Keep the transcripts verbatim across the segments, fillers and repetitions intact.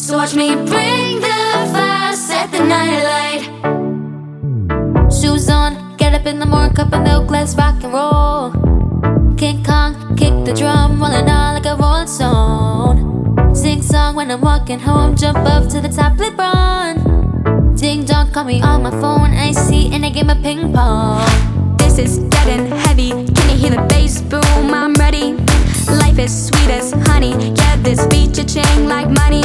So watch me bring the fire, set the night alight. Shoes on, get up in the morning, cup of milk, let's rock and roll. King Kong, kick the drum, rolling on like a rolling stone. Sing song when I'm walking home, jump up to the top, LeBron. Ding dong, call me on my phone, I see in a game of ping pong. This is getting heavy, can you hear the bass boom? I'm ready, life is sweet as honey. Yeah, this beat cha-ching like money.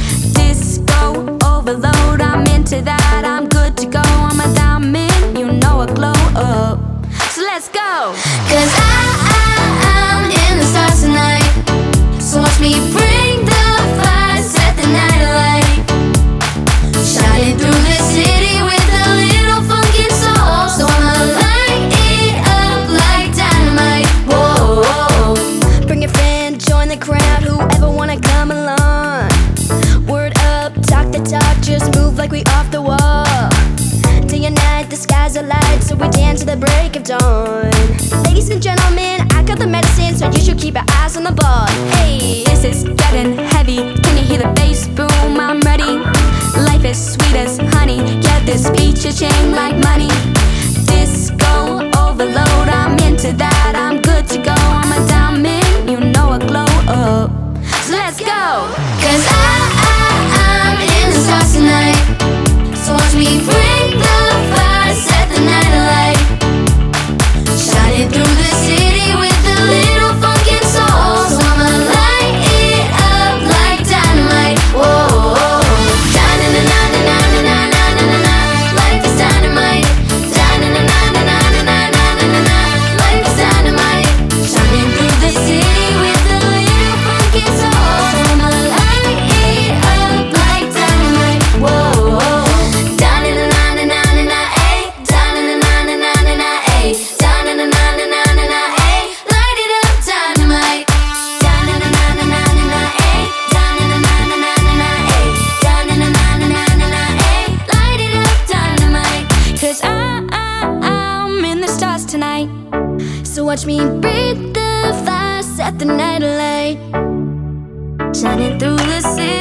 Disco overload, I'm into that, I'm good to go. I'm a diamond, you know I glow up. So let's go. Cause I, I, I'm in the stars tonight. So watch me bring the fire, set the night alight. Shining through the city with a little funky soul. So I'ma light it up like dynamite. Whoa, whoa. Bring your friend, join the crowd, whoever wanna come along. Word up, talk the talk, just move like we off the wall. Day and night, the skies are light, so we dance to the break of dawn. Ladies and gentlemen, I got the medicine, so you should keep your eyes on the ball. Hey, this is getting heavy, can you hear the bass boom? I'm ready, life is sweet as honey. Yeah, this beat cha-ching like money. Disco overload, I'm into that, I'm good to go. I'm a diamond, you know I glow up. So let's go. Cause I, I, I'm in the stars tonight. So watch me bring the fire, set the night alight. Shining through the city with a little funky soul. So I'ma light it up like dynamite. Whoa, whoa. Da-na-na-na-na-na-na-na-na-na-na. Life is dynamite. Da-na-na-na-na-na-na-na-na-na. Life is dynamite. Shining through the city with a little funky soul. So I'ma light it up like dynamite. Whoa, whoa. Da-na-na-na-na-na-na-na-ay. Da-na-na-na-na-na-na-na-ay. Da-na-na-na-na-na-na-na-ay. Light it up, dynamite. Da-na-na-na-na-na-na-ay. Da-na-na-na-na-na-na-ay. Da-na-na-na-na-na-na-ay. Light it up, dynamite. Cause I, I, I'm in the stars tonight. So watch me breathe the fire, set the night alight. Shining through the city